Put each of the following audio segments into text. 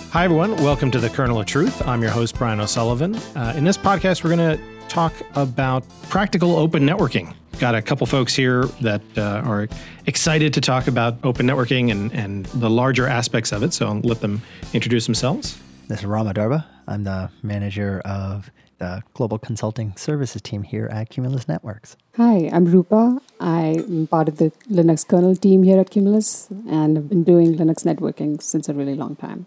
Hi, everyone. Welcome to the Kernel of Truth. I'm your host, Brian O'Sullivan. In this podcast, we're going to talk about practical open networking. Got a couple folks here that are excited to talk about open networking and the larger aspects of it. So I'll let them introduce themselves. This is Rama Darba. I'm the manager of the Global Consulting Services team here at Cumulus Networks. Hi, I'm Rupa. I'm part of the Linux kernel team here at Cumulus, and I've been doing Linux networking since a really long time.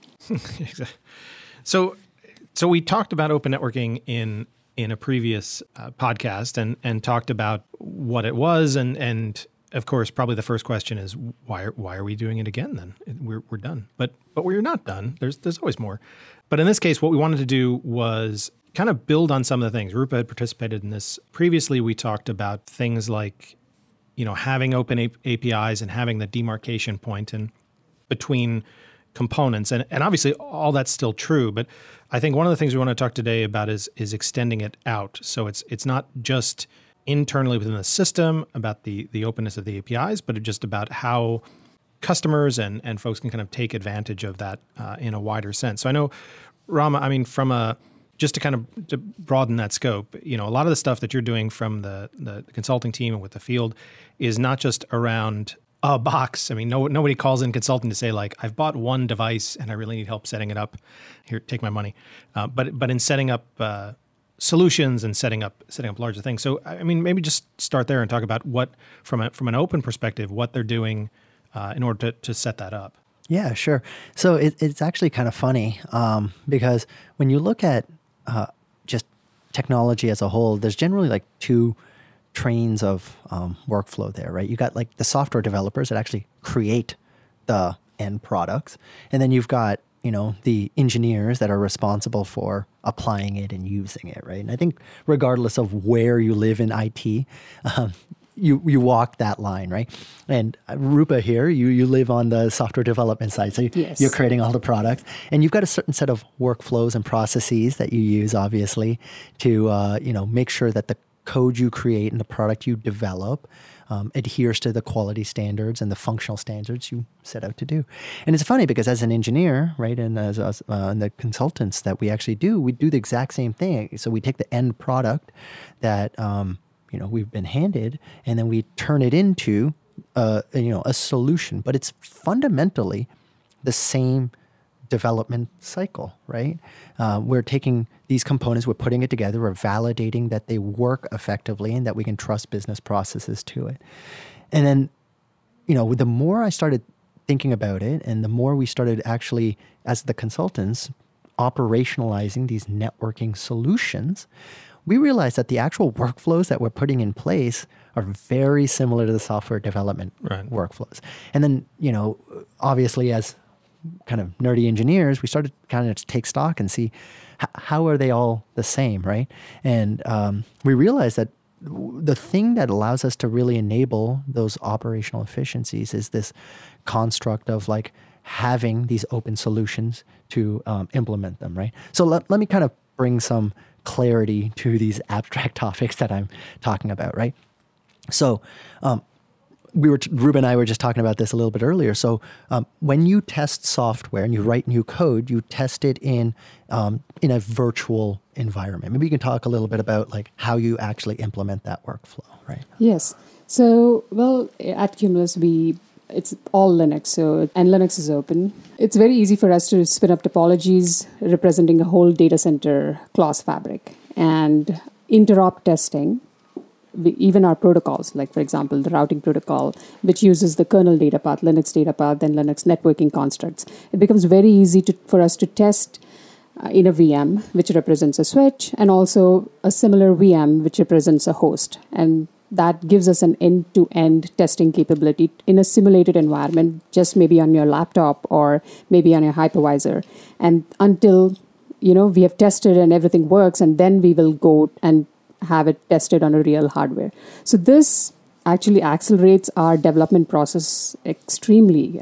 So we talked about open networking in a previous podcast and talked about what it was, and of course, probably the first question is why are we doing it again? Then we're done, but we're not done. There's always more. But in this case, what we wanted to do was kind of build on some of the things. Rupa had participated in this previously. We talked about things like, having open APIs and having the demarcation point and between components, and obviously all that's still true. But I think one of the things we want to talk today about is extending it out. So it's not just internally within the system about the openness of the APIs, but just about how customers and folks can kind of take advantage of that in a wider sense. So I know, Rama, just to broaden that scope, a lot of the stuff that you're doing from the consulting team and with the field is not just around a box. Nobody calls in consulting to say, like, I've bought one device and I really need help setting it up. Here, take my money. But in setting up solutions and setting up larger things. So, maybe just start there and talk about what, from an open perspective, what they're doing in order to set that up. Yeah, sure. So it's actually kind of funny because when you look at just technology as a whole, there's generally like two trains of workflow there, right? You got like the software developers that actually create the end products, and then you've got the engineers that are responsible for applying it and using it, right? And I think regardless of where you live in IT, you walk that line, right? And Rupa here, you live on the software development side, so yes. You're creating all the products, and you've got a certain set of workflows and processes that you use, obviously, to make sure that the code you create and the product you develop adheres to the quality standards and the functional standards you set out to do. And it's funny because as an engineer, right, and as us, the consultants that we actually do, we do the exact same thing. So we take the end product that we've been handed, and then we turn it into a solution. But it's fundamentally the same development cycle, right? We're taking these components, we're putting it together, we're validating that they work effectively and that we can trust business processes to it. And then, the more I started thinking about it, and the more we started actually, as the consultants, operationalizing these networking solutions, we realized that the actual workflows that we're putting in place are very similar to the software development workflows. And then, obviously as kind of nerdy engineers, we started kind of to take stock and see how are they all the same, right? And we realized that the thing that allows us to really enable those operational efficiencies is this construct of like having these open solutions to implement them, right? So let me kind of bring some clarity to these abstract topics that I'm talking about, right? So Ruben and I were just talking about this a little bit earlier. So when you test software and you write new code, you test it in a virtual environment. Maybe you can talk a little bit about like how you actually implement that workflow, right? Yes. So, at Cumulus, it's all Linux, and Linux is open. It's very easy for us to spin up topologies representing a whole data center class fabric and interop testing. Even our protocols, like, for example, the routing protocol, which uses the kernel data path, Linux data path, and Linux networking constructs. It becomes very easy for us to test in a VM, which represents a switch, and also a similar VM, which represents a host. And that gives us an end-to-end testing capability in a simulated environment, just maybe on your laptop or maybe on your hypervisor. And until, we have tested and everything works, and then we will go and have it tested on a real hardware. So this actually accelerates our development process extremely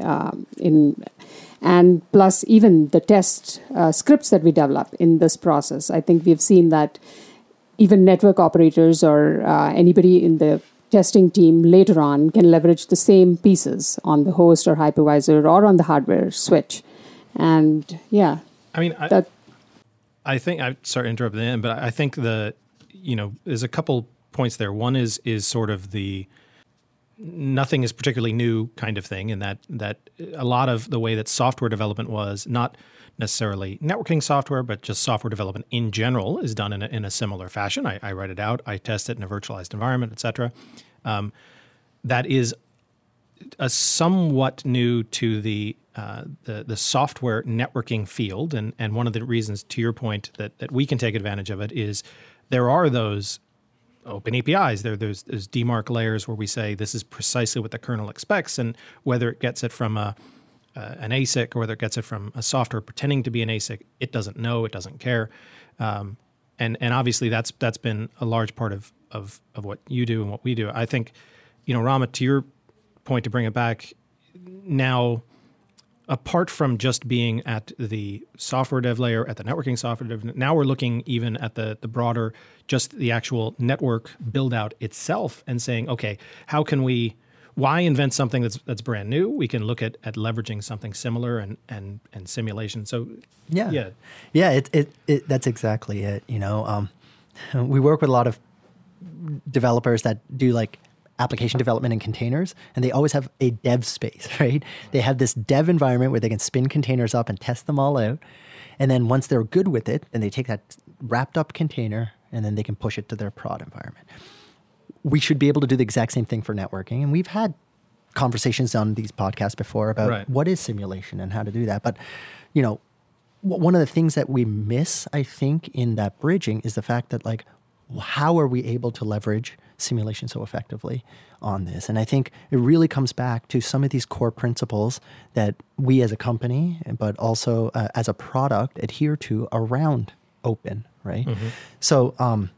and plus even the test scripts that we develop in this process. I think we've seen that even network operators or anybody in the testing team later on can leverage the same pieces on the host or hypervisor or on the hardware switch. And I mean, That I think I sorry to interrupt the end, but I think there's a couple points there. One is sort of the nothing is particularly new kind of thing, and that a lot of the way that software development was, not necessarily networking software, but just software development in general, is done in a similar fashion. I write it out, I test it in a virtualized environment, etc. That is a somewhat new to the software networking field, and one of the reasons, to your point, that we can take advantage of it is there are those open APIs. There's demarc layers where we say this is precisely what the kernel expects, and whether it gets it from an ASIC or whether it gets it from a software pretending to be an ASIC, it doesn't know, it doesn't care, and obviously that's been a large part of what you do and what we do. I think, Rama, to your point, to bring it back now, apart from just being at the software dev layer, at the networking software dev, now we're looking even at the broader, just the actual network build out itself and saying, okay, how can why invent something that's brand new? We can look at leveraging something similar and simulation. So yeah, that's exactly it. We work with a lot of developers that do like application development in containers, and they always have a dev space, right? They have this dev environment where they can spin containers up and test them all out. And then once they're good with it, then they take that wrapped up container and then they can push it to their prod environment. We should be able to do the exact same thing for networking. And we've had conversations on these podcasts before about what is simulation and how to do that. But, one of the things that we miss, I think, in that bridging is the fact that, like, how are we able to leverage simulation so effectively on this? And I think it really comes back to some of these core principles that we as a company, but also as a product, adhere to around open, right? Mm-hmm. So,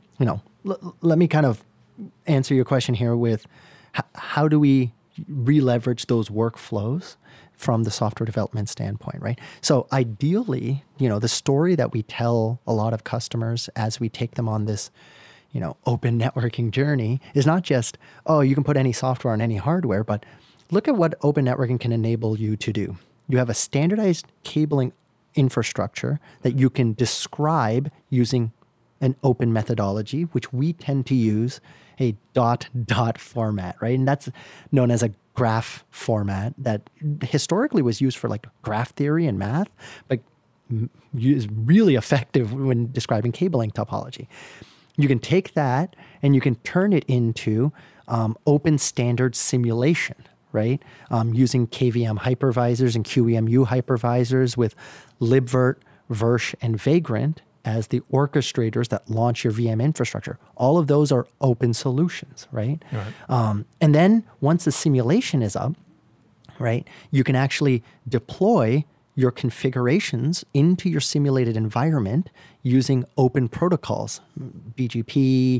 let me kind of answer your question here with how do we re-leverage those workflows from the software development standpoint, right? So ideally, the story that we tell a lot of customers as we take them on this open networking journey is not just, you can put any software on any hardware, but look at what open networking can enable you to do. You have a standardized cabling infrastructure that you can describe using an open methodology, which we tend to use a dot format, right? And that's known as a graph format that historically was used for like graph theory and math, but is really effective when describing cabling topology. You can take that and you can turn it into open standard simulation, right? Using KVM hypervisors and QEMU hypervisors with libvirt, Virch, and Vagrant as the orchestrators that launch your VM infrastructure. All of those are open solutions, right? And then once the simulation is up, right, you can actually deploy your configurations into your simulated environment using open protocols, BGP,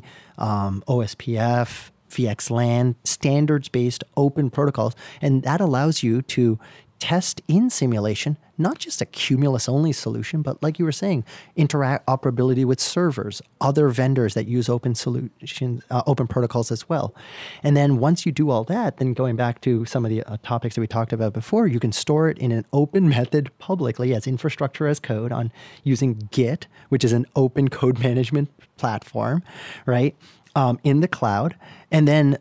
OSPF, VXLAN, standards-based open protocols. And that allows you to test in simulation, not just a Cumulus-only solution, but like you were saying, interoperability with servers, other vendors that use open solutions, open protocols as well. And then once you do all that, then going back to some of the topics that we talked about before, you can store it in an open method publicly as infrastructure as code on using Git, which is an open code management platform, right? In the cloud, and then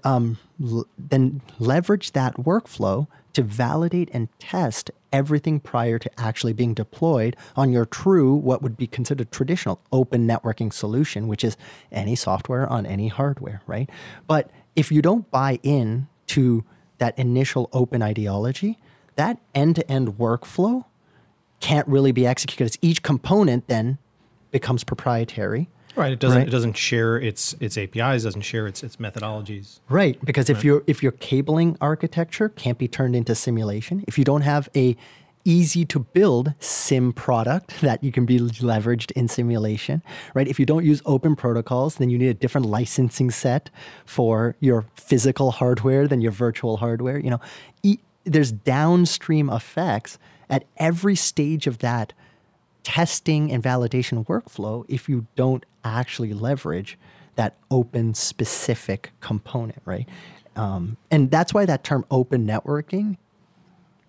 leverage that workflow to validate and test everything prior to actually being deployed on your true, what would be considered traditional open networking solution, which is any software on any hardware, right? But if you don't buy in to that initial open ideology, that end-to-end workflow can't really be executed because each component then becomes proprietary. Right. It doesn't share its APIs, doesn't share its methodologies. Right. Because if your cabling architecture can't be turned into simulation, if you don't have a easy to build sim product that you can be leveraged in simulation, right? If you don't use open protocols, then you need a different licensing set for your physical hardware than your virtual hardware. There's downstream effects at every stage of that testing and validation workflow if you don't actually leverage that open specific component, right? And that's why that term open networking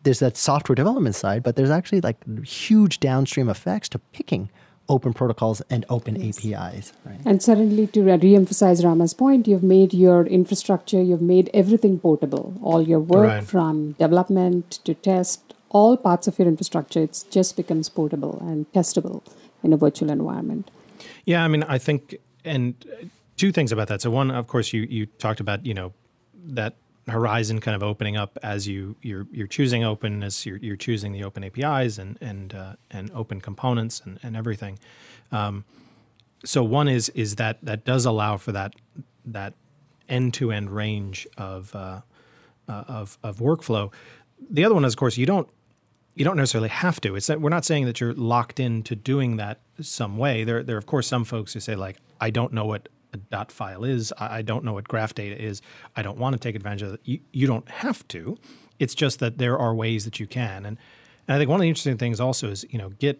there's that software development side, but there's actually like huge downstream effects to picking open protocols and open APIs. Right? And suddenly, to re-emphasize Rama's point, you've made your infrastructure, you've made everything portable. All your work from development to test, all parts of your infrastructure, it just becomes portable and testable in a virtual environment. Yeah, I mean, I think, and two things about that. So one, of course, you talked about, that horizon kind of opening up as you're choosing openness, you're choosing the open APIs and open components and everything. So one is that does allow for that end-to-end range of workflow. The other one is, of course, you don't necessarily have to. It's that we're not saying that you're locked into doing that some way. There are of course some folks who say like, I don't know what a dot file is. I don't know what graph data is. I don't want to take advantage of it. You don't have to. It's just that there are ways that you can. And I think one of the interesting things also is, Git,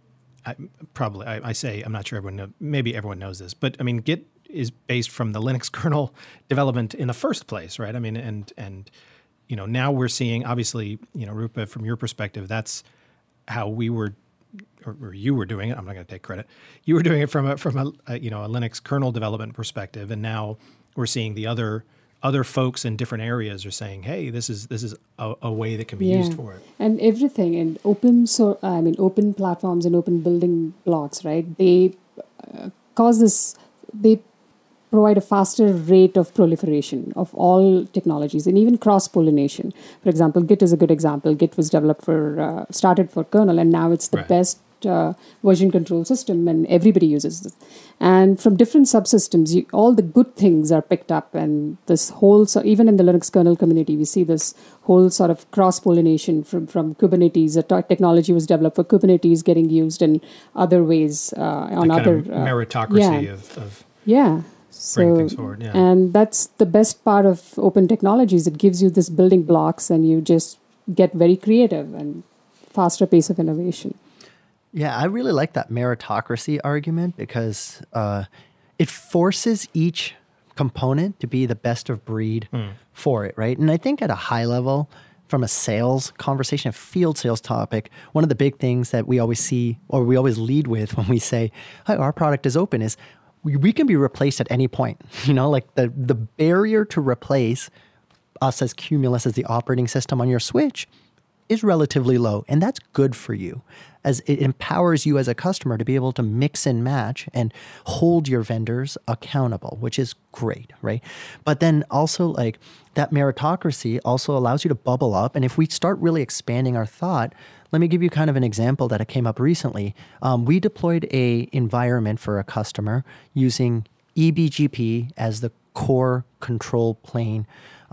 I say, I'm not sure maybe everyone knows this, but I mean, Git is based from the Linux kernel development in the first place, right? I mean, and now we're seeing, obviously, Rupa, from your perspective, that's how we were, or you were doing it. I'm not going to take credit. You were doing it from a Linux kernel development perspective, and now we're seeing the other folks in different areas are saying, hey, this is a way that can be used for it. And everything in open platforms and open building blocks, right? They they provide a faster rate of proliferation of all technologies and even cross-pollination. For example, Git is a good example. Git was developed started for kernel, and now it's the best version control system, and everybody uses it. And from different subsystems, all the good things are picked up, and this whole, so even in the Linux kernel community, we see this whole sort of cross-pollination from Kubernetes. A technology was developed for Kubernetes getting used in other ways on other meritocracy of bring things forward. Yeah. And that's the best part of open technologies. It gives you this building blocks, and you just get very creative and faster pace of innovation. Yeah, I really like that meritocracy argument because it forces each component to be the best of breed for it, right? And I think at a high level, from a sales conversation, a field sales topic, one of the big things that we always see, or we always lead with when we say, hey, our product is open, is we can be replaced at any point. Like the barrier to replace us as Cumulus, as the operating system on your switch, is relatively low. And that's good for you, as it empowers you as a customer to be able to mix and match and hold your vendors accountable, which is great, right? But then also, like, that meritocracy also allows you to bubble up. And if we start really expanding our thought, let me give you kind of an example that came up recently. We deployed a environment for a customer using eBGP as the core control plane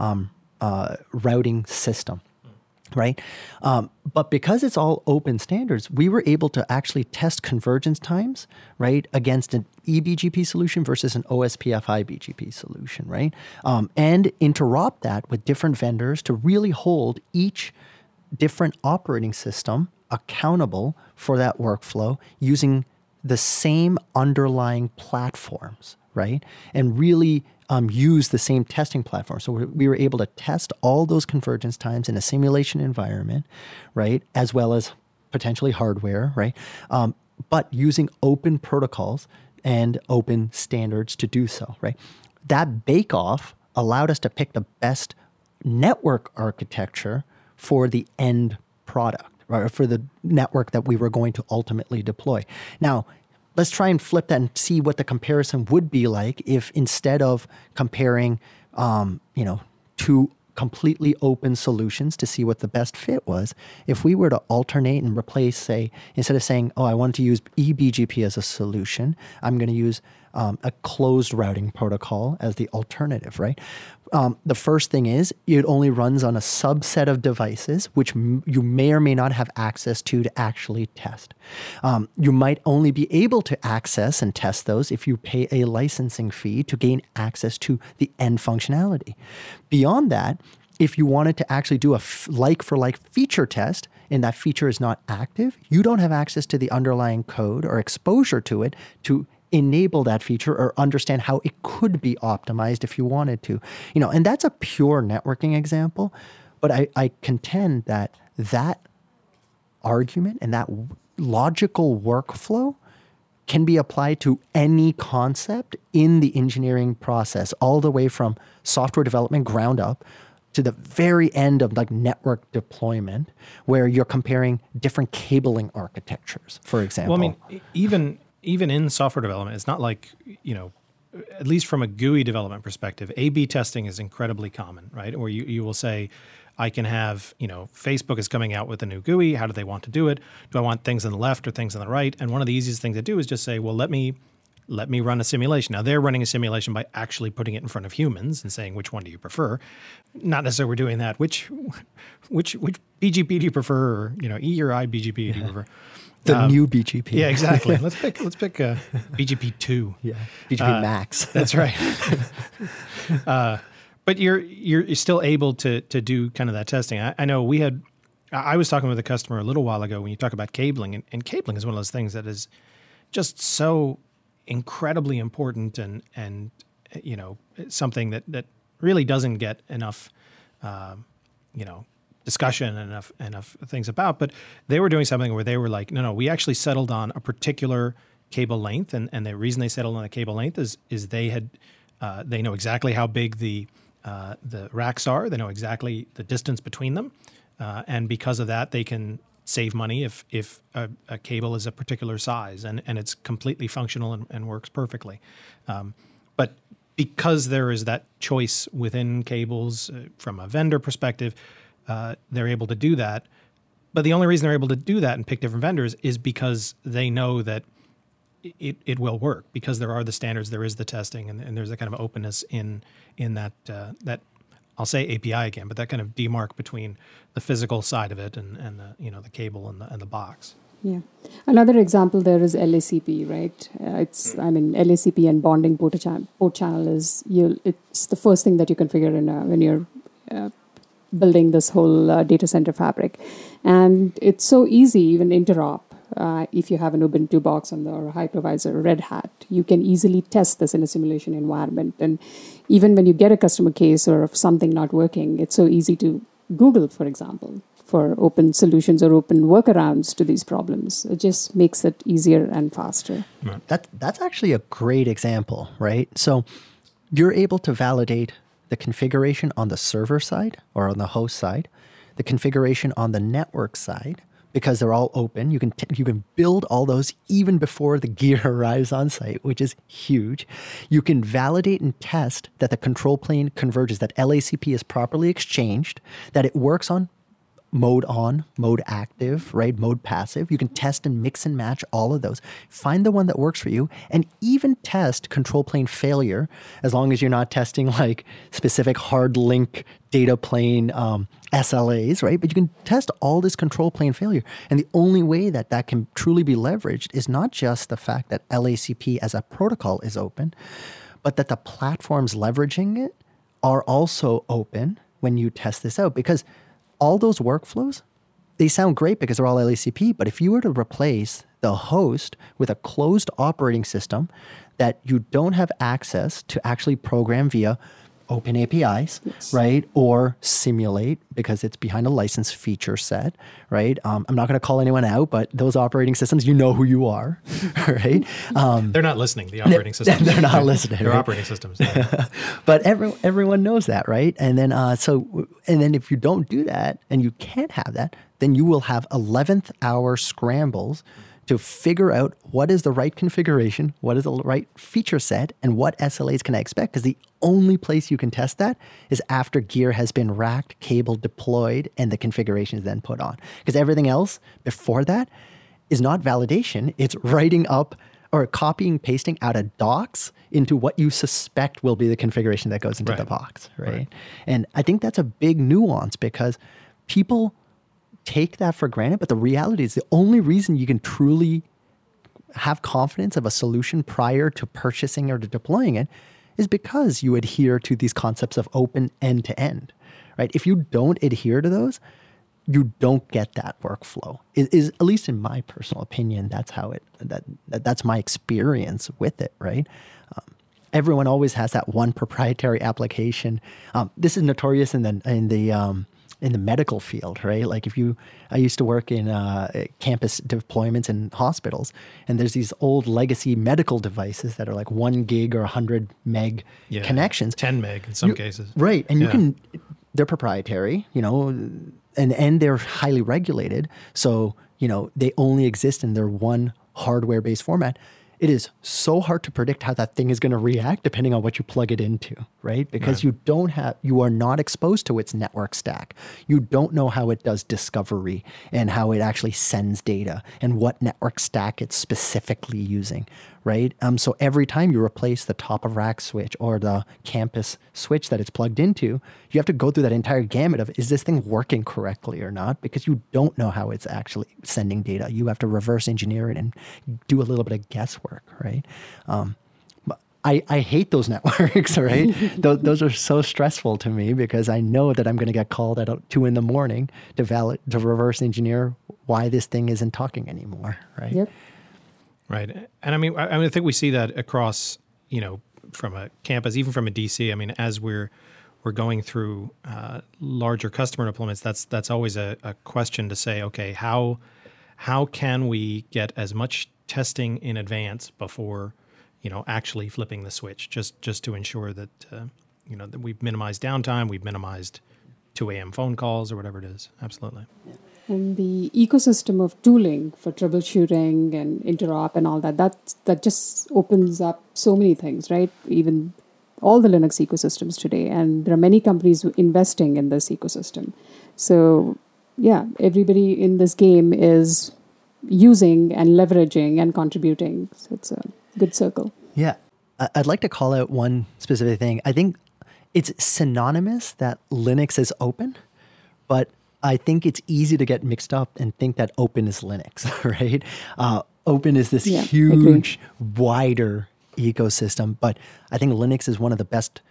routing system. Right? But because it's all open standards, we were able to actually test convergence times, right, against an eBGP solution versus an OSPF BGP solution, right? And interrupt that with different vendors to really hold each different operating system accountable for that workflow using the same underlying platforms, right? And really use the same testing platform. So we were able to test all those convergence times in a simulation environment, right? As well as potentially hardware, right? But using open protocols and open standards to do so, right? That bake-off allowed us to pick the best network architecture for the end product, right? For the network that we were going to ultimately deploy. Now, let's try and flip that and see what the comparison would be like if, instead of comparing, two completely open solutions to see what the best fit was, if we were to alternate and replace, say, instead of saying, I want to use eBGP as a solution, I'm going to use a closed routing protocol as the alternative, right? The first thing is it only runs on a subset of devices, which you may or may not have access to actually test. You might only be able to access and test those if you pay a licensing fee to gain access to the end functionality. Beyond that, if you wanted to actually do a like-for-like feature test, and that feature is not active, you don't have access to the underlying code or exposure to it to enable that feature or understand how it could be optimized if you wanted to. And that's a pure networking example, but I contend that that argument and that logical workflow can be applied to any concept in the engineering process, all the way from software development ground up to the very end of like network deployment, where you're comparing different cabling architectures, for example. Well, I mean, even in software development, it's not like, at least from a GUI development perspective, A/B testing is incredibly common, right? Or you will say, I can have, Facebook is coming out with a new GUI. How do they want to do it? Do I want things on the left or things on the right? And one of the easiest things to do is just say, well, let me run a simulation. Now, they're running a simulation by actually putting it in front of humans and saying, which one do you prefer? Not necessarily we're doing that. Which BGP do you prefer? Or, E or I BGP do you prefer? The new BGP. Yeah, exactly. Let's pick BGP 2. Yeah, BGP Max. That's right. But you're still able to do kind of that testing. I know I was talking with a customer a little while ago when you talk about cabling, and cabling is one of those things that is just so incredibly important and something that really doesn't get enough discussion and enough things about. But they were doing something where they were like, no, we actually settled on a particular cable length, and the reason they settled on the cable length is they know exactly how big the racks are. They know exactly the distance between them, and because of that, they can save money if a cable is a particular size and it's completely functional and works perfectly. But because there is that choice within cables from a vendor perspective, they're able to do that. But the only reason they're able to do that and pick different vendors is because they know that it will work, because there are the standards, there is the testing, and there's a kind of openness in that I'll say API again, but that kind of demarc between the physical side of it and the cable and the box. Yeah. Another example there is LACP, right? LACP and bonding port channel it's the first thing that you configure when you're building this whole data center fabric. And it's so easy, even interop. If you have an Ubuntu box or a hypervisor, Red Hat, you can easily test this in a simulation environment. And even when you get a customer case or if something not working, it's so easy to Google, for example, for open solutions or open workarounds to these problems. It just makes it easier and faster. Right. That's actually a great example, right? So you're able to validate the configuration on the server side or on the host side, the configuration on the network side, because they're all open. You can build all those even before the gear arrives on site, which is huge. You can validate and test that the control plane converges, that LACP is properly exchanged, that it works on, mode active, right? Mode passive. You can test and mix and match all of those. Find the one that works for you, and even test control plane failure, as long as you're not testing like specific hard link data plane SLAs, right? But you can test all this control plane failure. And the only way that can truly be leveraged is not just the fact that LACP as a protocol is open, but that the platforms leveraging it are also open when you test this out. Because all those workflows, they sound great because they're all LACP, but if you were to replace the host with a closed operating system that you don't have access to actually program via open APIs, yes, right? Or simulate because it's behind a license feature set, right? I'm not going to call anyone out, but those operating systems, you know who you are, right? They're not listening, the operating systems. They're not listening. They're right? operating systems. Yeah. But everyone knows that, right? And then then if you don't do that and you can't have that, then you will have 11th hour scrambles to figure out what is the right configuration, what is the right feature set, and what SLAs can I expect? Because the only place you can test that is after gear has been racked, cable deployed, and the configuration is then put on. Because everything else before that is not validation. It's writing up or copying, pasting out of docs into what you suspect will be the configuration that goes into the box, right? And I think that's a big nuance because people take that for granted, but the reality is the only reason you can truly have confidence of a solution prior to purchasing or to deploying it is because you adhere to these concepts of open end-to-end, right? If you don't adhere to those, you don't get that workflow. Is at least in my personal opinion, that's how that's my experience with it, right? Everyone always has that one proprietary application. This is notorious in the in the medical field, right? Like I used to work in campus deployments in hospitals, and there's these old legacy medical devices that are like 1 gig or 100 meg connections. 10 meg in some cases. Right. And they're proprietary, and they're highly regulated. So, they only exist in their one hardware-based format. It is so hard to predict how that thing is going to react depending on what you plug it into, right? Because you are not exposed to its network stack. You don't know how it does discovery and how it actually sends data and what network stack it's specifically using, right? So every time you replace the top of rack switch or the campus switch that it's plugged into, you have to go through that entire gamut of, is this thing working correctly or not? Because you don't know how it's actually sending data. You have to reverse engineer it and do a little bit of guesswork, right? But I hate those networks, right? Those are so stressful to me because I know that I'm going to get called at 2 a.m. to reverse engineer why this thing isn't talking anymore, right? Yep. Right. And I think we see that across, from a campus, even from a DC. As we're going through larger customer deployments, that's always a question to say, okay, how can we get as much testing in advance before, actually flipping the switch, just to ensure that, that we've minimized downtime, we've minimized 2 a.m. phone calls or whatever it is. Absolutely. Yeah. And the ecosystem of tooling for troubleshooting and interop and all that just opens up so many things, right? Even all the Linux ecosystems today. And there are many companies investing in this ecosystem. So, everybody in this game is using and leveraging and contributing. So it's a good circle. Yeah. I'd like to call out one specific thing. I think it's synonymous that Linux is open, but I think it's easy to get mixed up and think that open is Linux, right? Open is this huge, wider ecosystem, but I think Linux is one of the best,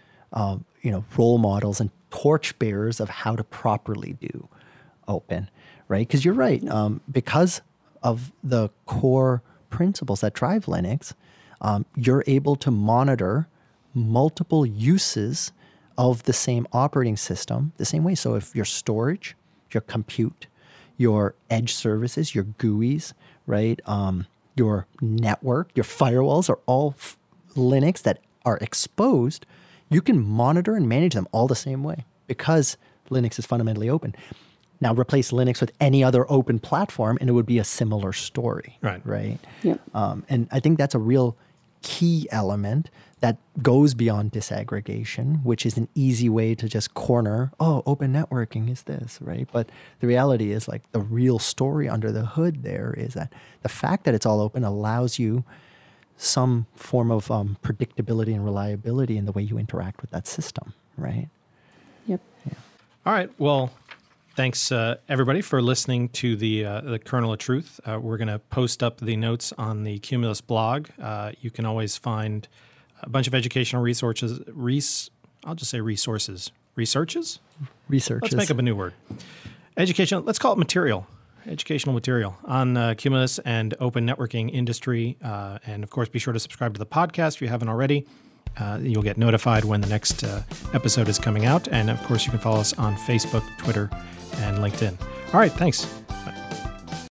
role models and torchbearers of how to properly do open, right? Because you're right, because of the core principles that drive Linux, you're able to monitor multiple uses of the same operating system the same way. So if your storage, your compute, your edge services, your GUIs, right? Your network, your firewalls are all Linux that are exposed. You can monitor and manage them all the same way because Linux is fundamentally open. Now replace Linux with any other open platform and it would be a similar story, right? Yeah. And I think that's a real key element that goes beyond disaggregation, which is an easy way to just corner, open networking is this, right? But the reality is like the real story under the hood there is that the fact that it's all open allows you some form of predictability and reliability in the way you interact with that system, right? Yep. Yeah. All right. Well, thanks everybody for listening to the Kernel of Truth. We're going to post up the notes on the Cumulus blog. You can always find a bunch of educational resources. I'll just say resources. Researches? Let's make up a new word. Educational. Let's call it material. Educational material on Cumulus and open networking industry. And of course, be sure to subscribe to the podcast if you haven't already. You'll get notified when the next episode is coming out. And of course, you can follow us on Facebook, Twitter, and LinkedIn. All right. Thanks.